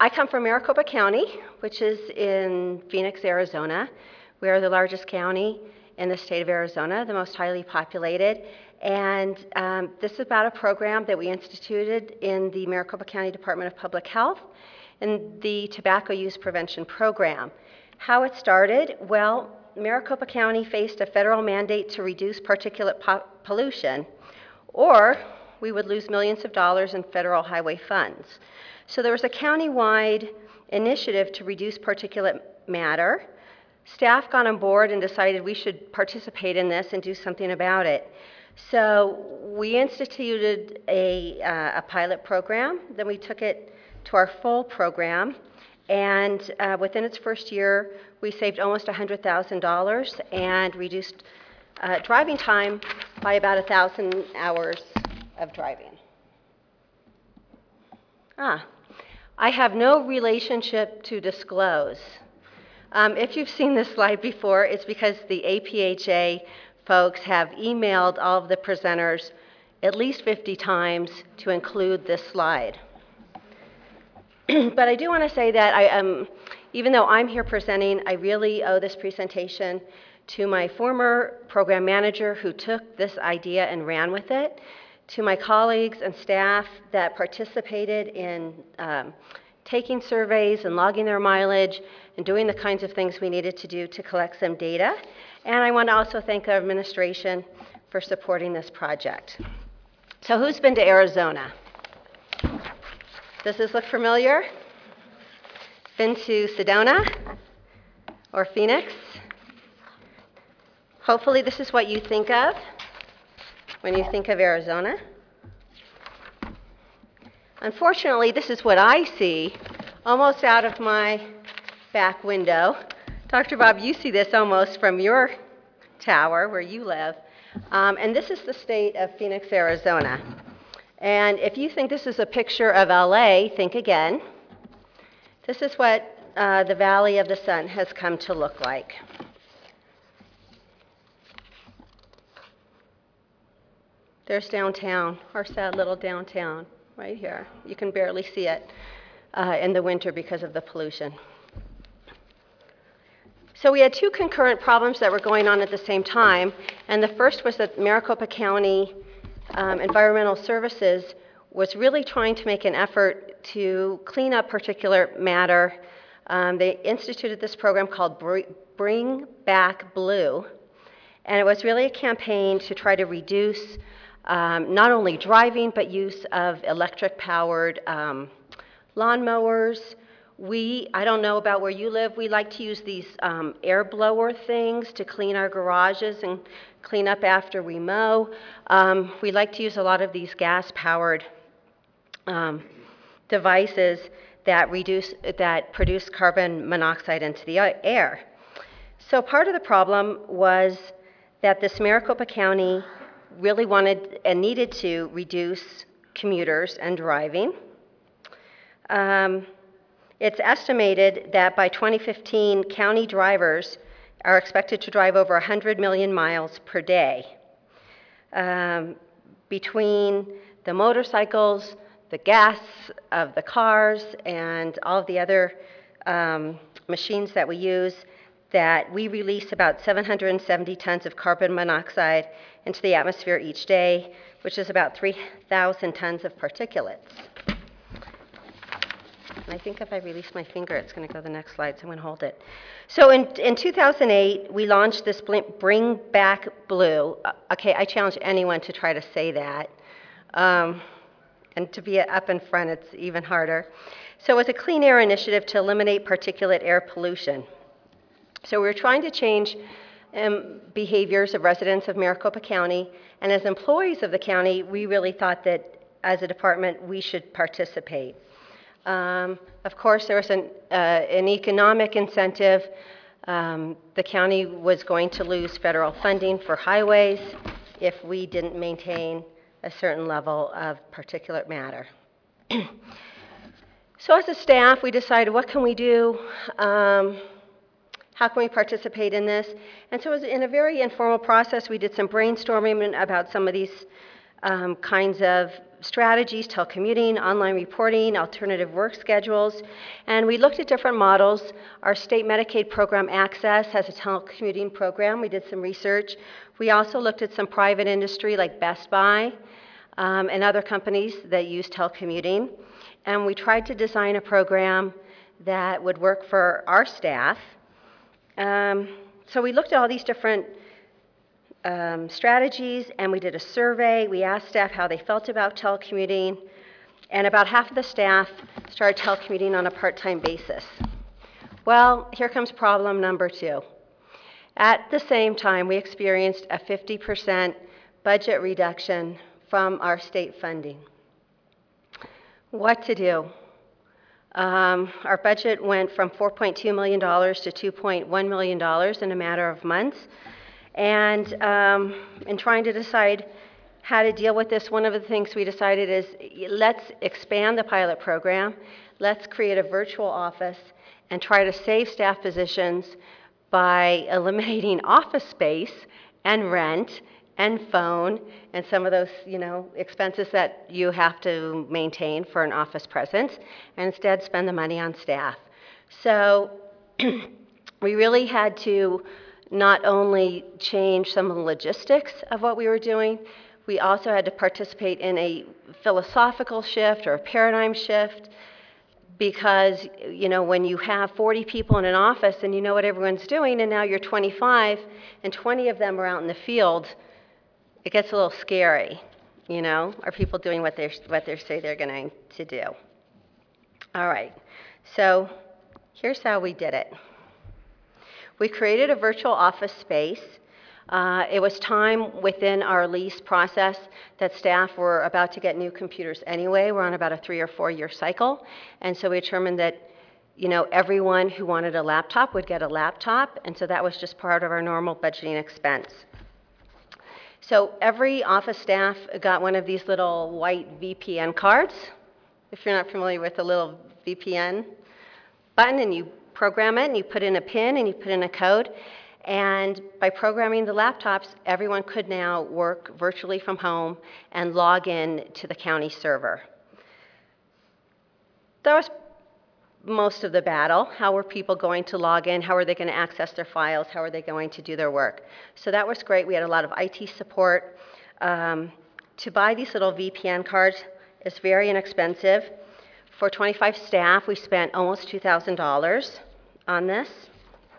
I come from Maricopa County, which is in Phoenix, Arizona. We are the largest county in the state of Arizona, the most highly populated. And this is about a program that we instituted in the Maricopa County Department of Public Health in the Tobacco Use Prevention Program. How it started? Well, Maricopa County faced a federal mandate to reduce particulate pollution, or we would lose millions of dollars in federal highway funds. So there was a county-wide initiative to reduce particulate matter. Staff got on board and decided we should participate in this and do something about it. So we instituted a pilot program, then we took it to our full program, and within its first year, we saved almost $100,000 and reduced driving time by about 1,000 hours of driving. I have no relationship to disclose. If you've seen this slide before, it's because the APHA folks have emailed all of the presenters at least 50 times to include this slide. But I do want to say that even though I'm here presenting, I really owe this presentation to my former program manager who took this idea and ran with it, to my colleagues and staff that participated in taking surveys and logging their mileage and doing the kinds of things we needed to do to collect some data. And I want to also thank our administration for supporting this project. So who's been to Arizona? Does this look familiar? Been to Sedona or Phoenix? Hopefully this is what you think of when you think of Arizona. Unfortunately, this is what I see almost out of my back window. Dr. Bob, you see this almost from your tower where you live. And this is the state of Phoenix, Arizona. And if you think this is a picture of LA, think again. This is what the Valley of the Sun has come to look like. There's downtown, our sad little downtown, right here. You can barely see it in the winter because of the pollution. So we had two concurrent problems that were going on at the same time, and the first was that Maricopa County Environmental Services was really trying to make an effort to clean up particulate matter. They instituted this program called Bring Back Blue, and it was really a campaign to try to reduce not only driving, but use of electric-powered lawnmowers. I don't know about where you live, we like to use these air blower things to clean our garages and clean up after we mow. We like to use a lot of these gas-powered devices that produce carbon monoxide into the air. So part of the problem was that this Maricopa County really wanted and needed to reduce commuters and driving. It's estimated that by 2015, county drivers are expected to drive over 100 million miles per day. Between the motorcycles, the gas of the cars, and all of the other machines that we use, that we release about 770 tons of carbon monoxide into the atmosphere each day, which is about 3,000 tons of particulates. And I think if I release my finger, it's going to go to the next slide, so I'm going to hold it. So in 2008, we launched this Bring Back Blue. Okay, I challenge anyone to try to say that. And to be up in front, it's even harder. So it was a clean air initiative to eliminate particulate air pollution. So we were trying to change behaviors of residents of Maricopa County, and as employees of the county, we really thought that as a department, we should participate. Of course, there was an economic incentive. The county was going to lose federal funding for highways if we didn't maintain a certain level of particulate matter. So as a staff, we decided, what can we do? How can we participate in this? And so it was in a very informal process. We did some brainstorming about some of these kinds of strategies, telecommuting, online reporting, alternative work schedules, and we looked at different models. Our state Medicaid program Access has a telecommuting program. We did some research. We also looked at some private industry like Best Buy and other companies that use telecommuting, and we tried to design a program that would work for our staff. So we looked at all these different strategies, and we did a survey. We asked staff how they felt about telecommuting, and about half of the staff started telecommuting on a part-time basis. Well, here comes problem number 2. At the same time, we experienced a 50% budget reduction from our state funding. What to do? Our budget went from $4.2 million to $2.1 million in a matter of months. And in trying to decide how to deal with this, one of the things we decided is let's expand the pilot program, let's create a virtual office, and try to save staff positions by eliminating office space and rent and phone and some of those, expenses that you have to maintain for an office presence, and instead spend the money on staff. So we really had to not only change some of the logistics of what we were doing, we also had to participate in a philosophical shift or a paradigm shift, because when you have 40 people in an office and you know what everyone's doing, and now you're 25 and 20 of them are out in the field, it gets a little scary. Are people doing what they say they're going to do? All right, so here's how we did it. We created a virtual office space. It was time within our lease process that staff were about to get new computers anyway. We're on about a 3 or 4 year cycle. And so we determined that, everyone who wanted a laptop would get a laptop. And so that was just part of our normal budgeting expense. So every office staff got one of these little white VPN cards. If you're not familiar with the little VPN button, and you program it, and you put in a PIN, and you put in a code. And by programming the laptops, everyone could now work virtually from home and log in to the county server. That was most of the battle. How were people going to log in? How are they going to access their files? How are they going to do their work? So that was great. We had a lot of IT support. To buy these little VPN cards is very inexpensive. For 25 staff, we spent almost $2,000 on this.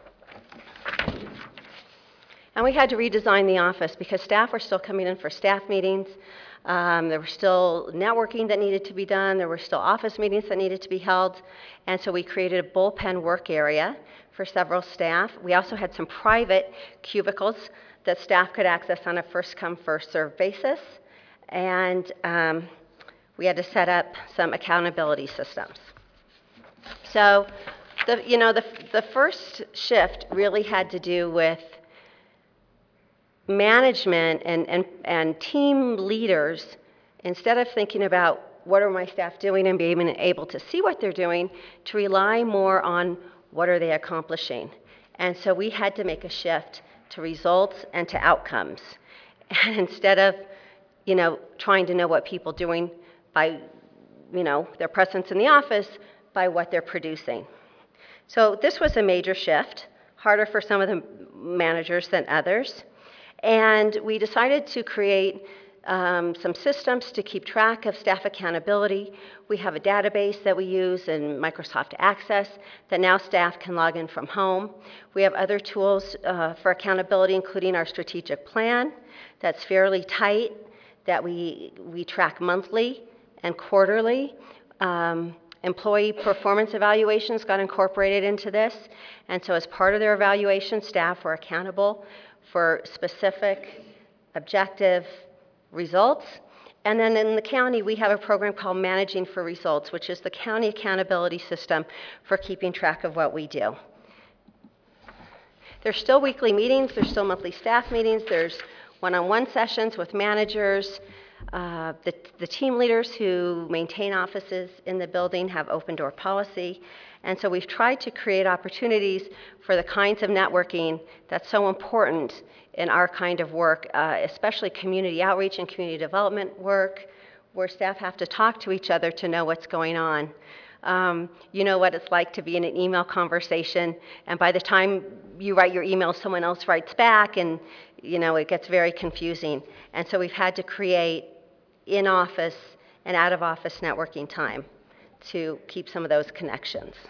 And we had to redesign the office because staff were still coming in for staff meetings. There was still networking that needed to be done. There were still office meetings that needed to be held. And so we created a bullpen work area for several staff. We also had some private cubicles that staff could access on a first-come, first-served basis. And we had to set up some accountability systems. So the first shift really had to do with management and team leaders. Instead of thinking about what are my staff doing and being able to see what they're doing, to rely more on what are they accomplishing. And so we had to make a shift to results and to outcomes. And instead of trying to know what people are doing by their presence in the office, by what they're producing. So this was a major shift, harder for some of the managers than others. And we decided to create some systems to keep track of staff accountability. We have a database that we use in Microsoft Access that now staff can log in from home. We have other tools for accountability, including our strategic plan that's fairly tight, that we track monthly and quarterly. Employee performance evaluations got incorporated into this. And so as part of their evaluation, staff were accountable for specific, objective results. And then in the county, we have a program called Managing for Results, which is the county accountability system for keeping track of what we do. There's still weekly meetings, there's still monthly staff meetings, there's one-on-one sessions with managers. The team leaders who maintain offices in the building have open door policy. And so we've tried to create opportunities for the kinds of networking that's so important in our kind of work, especially community outreach and community development work. where staff have to talk to each other to know what's going on. You know what it's like to be in an email conversation, and by the time you write your email, someone else writes back, and it gets very confusing. And so we've had to create in-office and out-of-office networking time to keep some of those connections.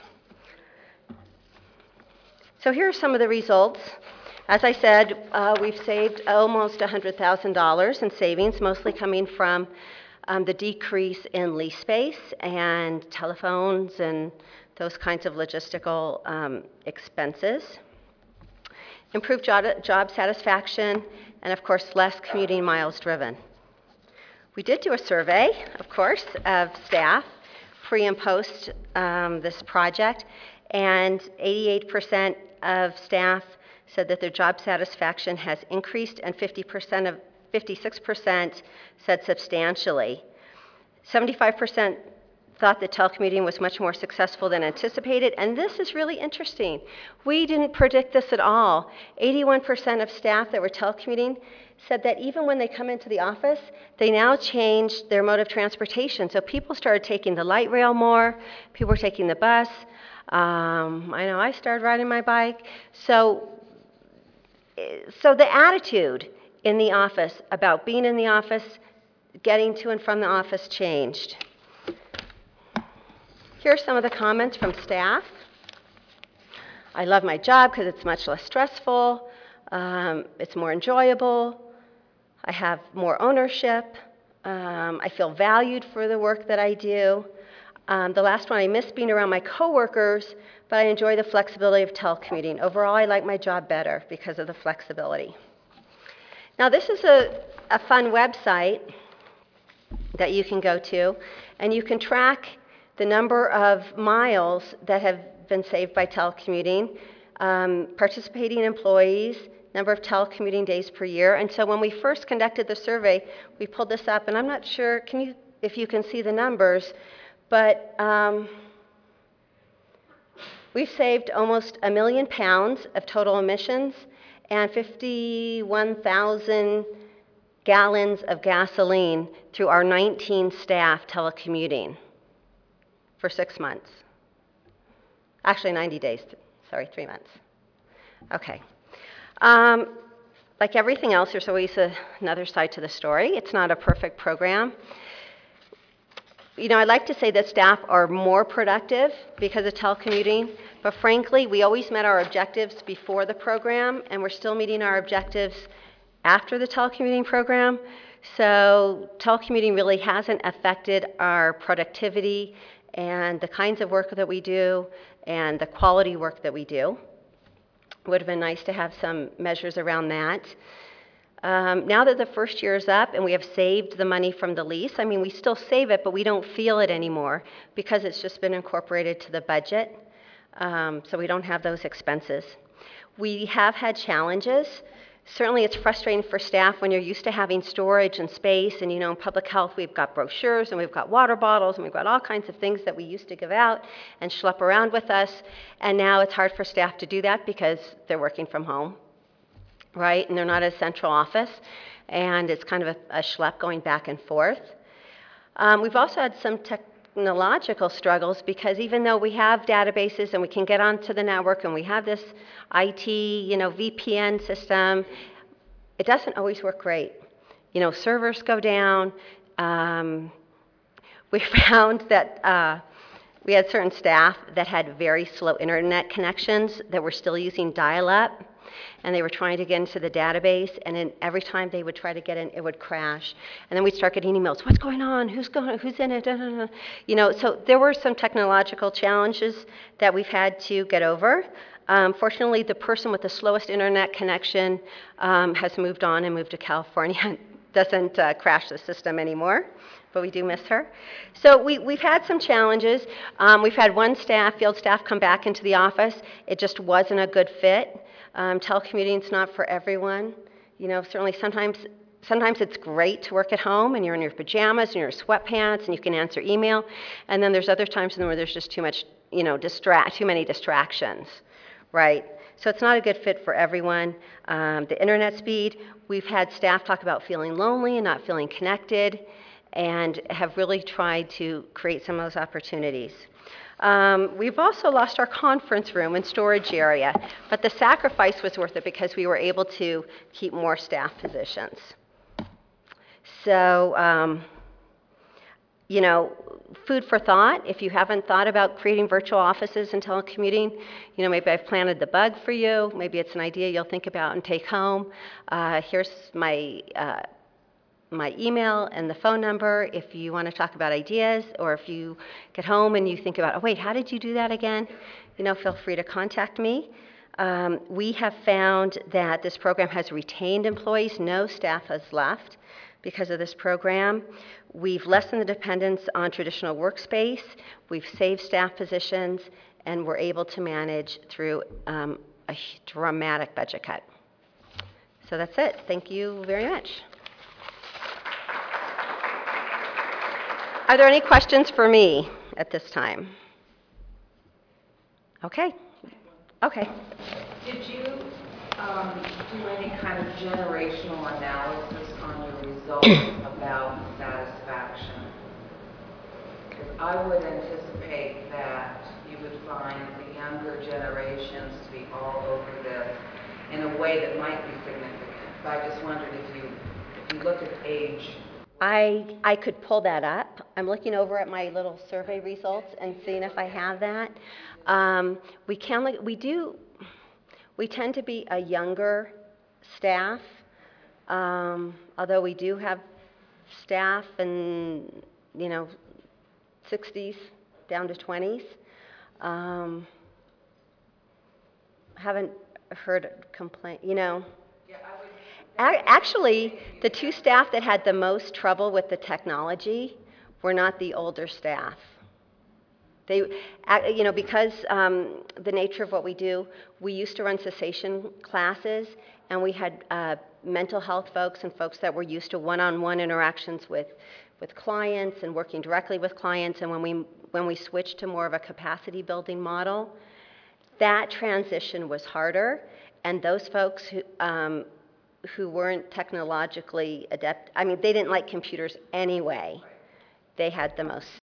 So here are some of the results. As I said, we've saved almost $100,000 in savings, mostly coming from the decrease in lease space and telephones and those kinds of logistical expenses. Improved job satisfaction, and of course, less commuting miles driven. We did do a survey, of course, of staff pre and post this project, and 88% of staff said that their job satisfaction has increased, and 56% said substantially. 75% thought that telecommuting was much more successful than anticipated, and this is really interesting. We didn't predict this at all. 81% of staff that were telecommuting said that even when they come into the office, they now changed their mode of transportation. So people started taking the light rail more, people were taking the bus. I know I started riding my bike. So the attitude in the office about being in the office, getting to and from the office changed. Here are some of the comments from staff. I love my job because it's much less stressful. It's more enjoyable. I have more ownership. I feel valued for the work that I do. The last one, I miss being around my coworkers, but I enjoy the flexibility of telecommuting. Overall, I like my job better because of the flexibility. Now, this is a fun website that you can go to, and you can track the number of miles that have been saved by telecommuting, participating employees, number of telecommuting days per year. And so when we first conducted the survey, we pulled this up, and I'm not sure if you can see the numbers, but we've saved almost 1 million pounds of total emissions and 51,000 gallons of gasoline through our 19 staff telecommuting for 6 months. Actually, 90 days, 3 months. Okay. Like everything else, there's always another side to the story. It's not a perfect program. I'd like to say that staff are more productive because of telecommuting, but frankly, we always met our objectives before the program, and we're still meeting our objectives after the telecommuting program. So telecommuting really hasn't affected our productivity and the kinds of work that we do and the quality work that we do. It would have been nice to have some measures around that. Now that the first year is up and we have saved the money from the lease, we still save it, but we don't feel it anymore because it's just been incorporated to the budget, so we don't have those expenses. We have had challenges. Certainly it's frustrating for staff when you're used to having storage and space, and in public health we've got brochures and we've got water bottles and we've got all kinds of things that we used to give out and schlep around with us, and now it's hard for staff to do that because they're working from home, right? And they're not at a central office, and it's kind of a schlep going back and forth. We've also had some technological struggles because even though we have databases and we can get onto the network and we have this IT, VPN system, it doesn't always work great. Servers go down. We found that we had certain staff that had very slow internet connections that were still using dial-up, and they were trying to get into the database, and then every time they would try to get in, it would crash. And then we'd start getting emails, what's going on, who's in it, so there were some technological challenges that we've had to get over. Fortunately, the person with the slowest internet connection has moved on and moved to California and doesn't crash the system anymore, but we do miss her. So we've had some challenges. We've had one field staff come back into the office. It just wasn't a good fit. Telecommuting is not for everyone. Certainly sometimes it's great to work at home and you're in your pajamas and your sweatpants and you can answer email. And then there's other times where there's just too much, too many distractions, right? So it's not a good fit for everyone. The internet speed, we've had staff talk about feeling lonely and not feeling connected. and have really tried to create some of those opportunities. We've also lost our conference room and storage area, but the sacrifice was worth it because we were able to keep more staff positions. So, you know, food for thought. If you haven't thought about creating virtual offices and telecommuting, you know, maybe I've planted the bug for you. Maybe it's an idea you'll think about and take home. Here's my my email and the phone number if you want to talk about ideas, or if you get home and you think about, oh wait, how did you do that again? You know, feel free to contact me. We have found that this program has retained employees. No staff has left because of this program. We've lessened the dependence on traditional workspace. We've saved staff positions, and we're able to manage through a dramatic budget cut. So that's it. Thank you very much. Are there any questions for me at this time? Okay. Okay. Did you do any kind of generational analysis on your results about satisfaction? Because I would anticipate that you would find the younger generations to be all over this in a way that might be significant. But I just wondered if you look at age. I could pull that up. I'm looking over at my little survey results and seeing if I have that. We tend to be a younger staff, although we do have staff in, you know, 60s down to 20s. Haven't heard a complaint, you know. Actually, the two staff that had the most trouble with the technology were not the older staff. They, you know, because the nature of what we do, we used to run cessation classes, and we had mental health folks and folks that were used to one-on-one interactions with clients and working directly with clients. And when we switched to more of a capacity building model, that transition was harder, and those folks who weren't technologically adept, I mean, they didn't like computers anyway. They had the most